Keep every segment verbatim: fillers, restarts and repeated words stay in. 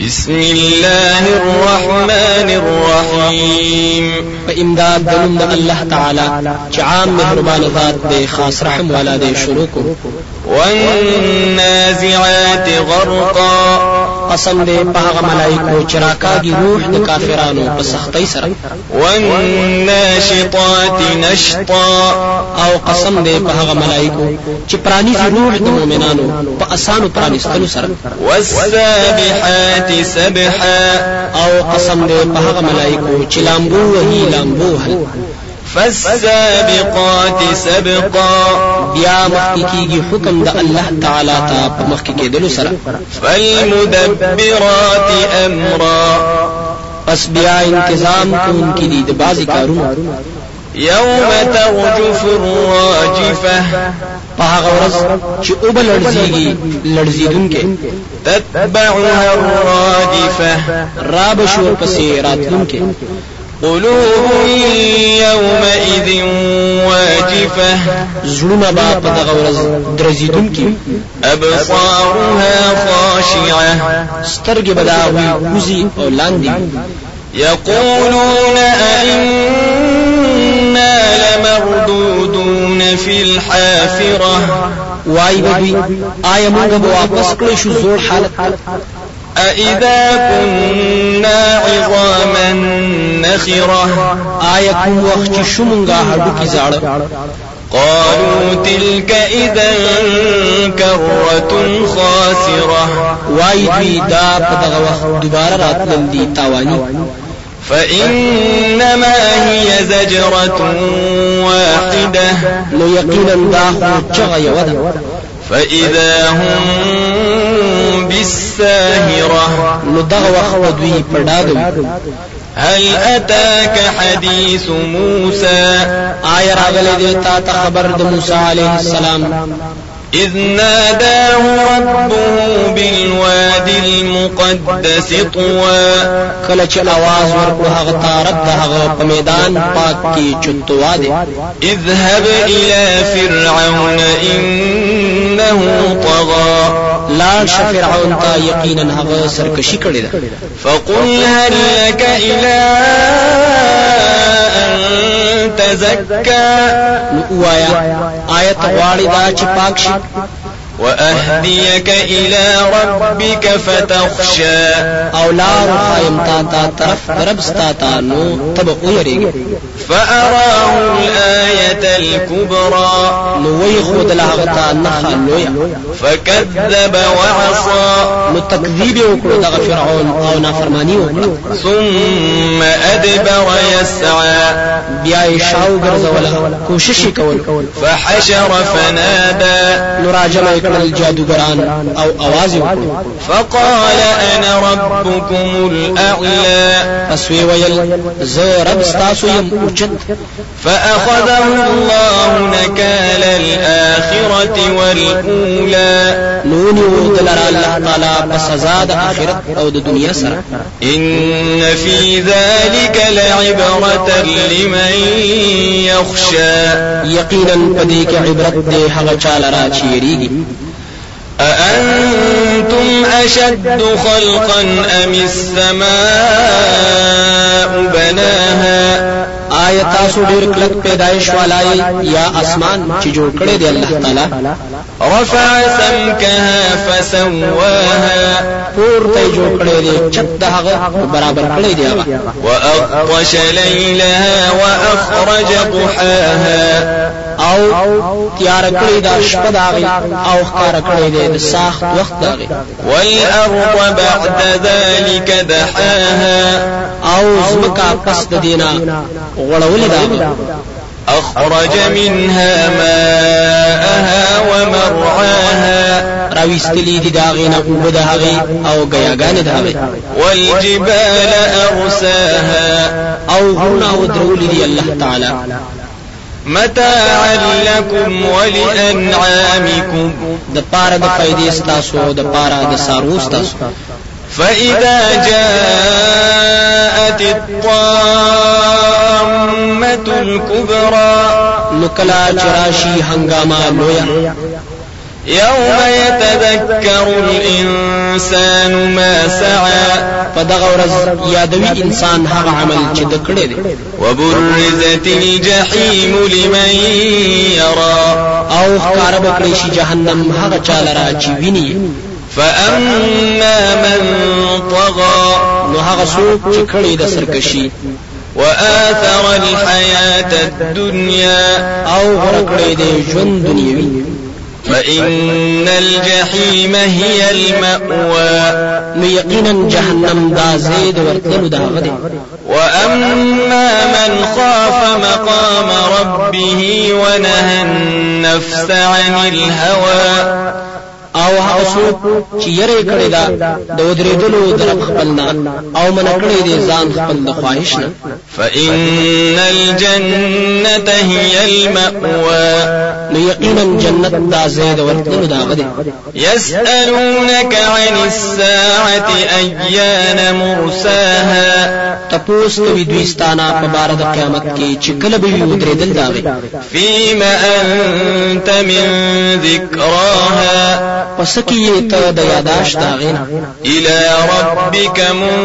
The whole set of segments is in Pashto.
بسم الله الرحمن الرحيم فإمداد دلم الله تعالى چعام مهربان ذات دے خاص رحم والا دے شروع کو. والنازعات غرقا قسم دے پاغ ملائکو چراکاگی روح دے کافرانو پسختی سر. والناشطات نشطا او قسم دے پاغ ملائکو چپرانی سی روح دے مومنانو پا اسانو پرانستلو سر. والسابحات سبحا او قسم دے پاغ ملائکو چلامبو وہی لامبو حل. فالسابقات سبقا بیا مخکی کیگی حکم دا اللہ تعالی تا پا مخکی کے دلو سر. فالمدبرات امرا پس بیا انتظام کون کی دید بازی کارون. يوم ترجف الراجفة پاغ ورز چی اوبا لرزیگی لرزیدن کے. تتبعها الرادفة رابشو پسی راتلن کے. قلوب يومئذ واجفة زلما با پدغ ورز درزیدن کی. أبصارها خاشعة سترگ بداوی کوزی او لاندی. يقولون أئنا لمردودون في الحافرة وائی بدوی آیا مونگا بواپس کلشو زور حالت. أئذا كنا عظاما نخرة آیا کم وقت شمونگا ہڈو کی زاڑ. قالوا تلك إذا كرة خاسرة وائی دوی دا پدغ وقت دوبارہ راتلن دی تاوانی. فإنما هي زجرة واحدة نو یقینا دا خو چغا یودا. فإذا هم بالساهرة نو دغ وقت دوی پڑادو. هل أتاك حديث موسى آیا راغلی دیتا تا خبر د موسی علیہ السلام إذ ناداه ربه بالوادي المقدس طوى کله چې आवाज ورکړ هغه طرف د هغه په میدان پاک کې چتوا دی. اذهب إلى فرعون إنه طغى لا فرعون تا یقینا هغه سرکشي کړی ده. فقل هل لك إلى أن تزكى نوایا آیت غواړي دا چې پاک شي. وأهديك إلى ربك فتخشى او لار خایم تا تا طرف رب ستا تا نو تب اویریږي. فأراه الآية الكبرى نو وی خود لهغتا نخا لویا. فكذب وعصى نو تکذیب وکړو دغه فرعون او نافرمانی وکړه. ثم أدبر يسعى بیا شاو ګرځوله کوشش کول. فحشر فنادى نو راجمه الجادوگران او आवाज وکړو. فقال انا ربكم الاعلى فسوي ويل زه رب تاسو يم اوچت. فاخذه الله نكال الاخره والاولى نوني ودلر الله تعالی بسزا د اخرت او د دنیا سره. ان في ذلك لعبرة لمن يخشى یقینا پدې کې عبرت دې هغه چاله را چیریږي. أأنتم أشد خلقا أم السماء بناها آیا تاسو ډیر کلک پیدایش والای یا اسمان چې جوړ کړی دی الله تعالی. رفع سمكها فسواها پورته جوړ کړی دی چت دغه برابر کړی دی هغه. وأغطش ليلها وأخرج ضحاها او تیار کړی دا شپه داغي او ښکار کړی دی د ساخت وخت داغي. والأرض بعد ذلك دحاها او زمکا پس د دینا غړولې داغي. أخرج منها ماءها ومرعاها راويستلی دی داغینا اوبه داغی او گیاگان داغی. والجبال أرساها او غرنا ودرولی دی الله تعالی. متاعا لكم ولأنعامكم د پاره د فائدې ستاسو او د پاره د سارو ستاسو. فإذا جاءت الطامة الكبرى نکلا چراشی هنگاما لویا. يوم يتذكر الإنسان ما سعى فدغه ورځ یادوي انسان هغه عمل چې د کړی دی. وبرزت الجحيم لمن يرى او ښکاره به کړی شي جهنم هغه چا لره چې ویني. فأما من طغى نو هغه څوک چې کړی د سرکشي وآثر الحياة الدنيا او غوړه کړی د ژوند دنیوي فإن الجحيم هي المأوى نو یقینا جهنم دا زید ورتلو دا غدي. وأما من خاف مقام ربه ونهى النفس عن الهوى او هغه څوک چې یری کړی دا د ودریدلو د رب خپلنا او من کړی دی ځان خپل د خواهش نه فإن الجنة هي المأوى نو یقینا جنت دا زید ورتلو دا غدي. يسألونك عن الساعة أيان مرساها تپوس کوي دوی ستانه په بار د قیامت کې چې کله به ودریدل دا وي. فيما أنت من ذكراها پس کې ته د یاداش دا غینا الى ربك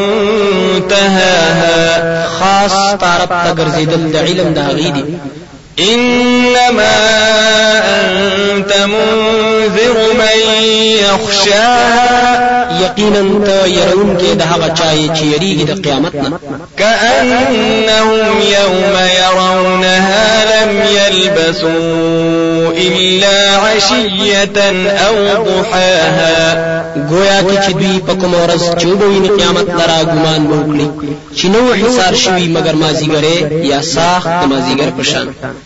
منتهاها خاص طرف ته ګرځیدل د علم دا غیدي. انما انت منذر من يخشاها یقینا ته يرون کې د هغه چای چې یریږي د قیامت نه. كأنهم يوم يرونها لم يلبثوا إلا عشية أو ضحاها گویا کې چې دوی په کوم ورځ چې وګویني قیامت لرا ګمان وکړي چې نو حصار شوي مگر مازیګره یا ساخت مازیګر پشان.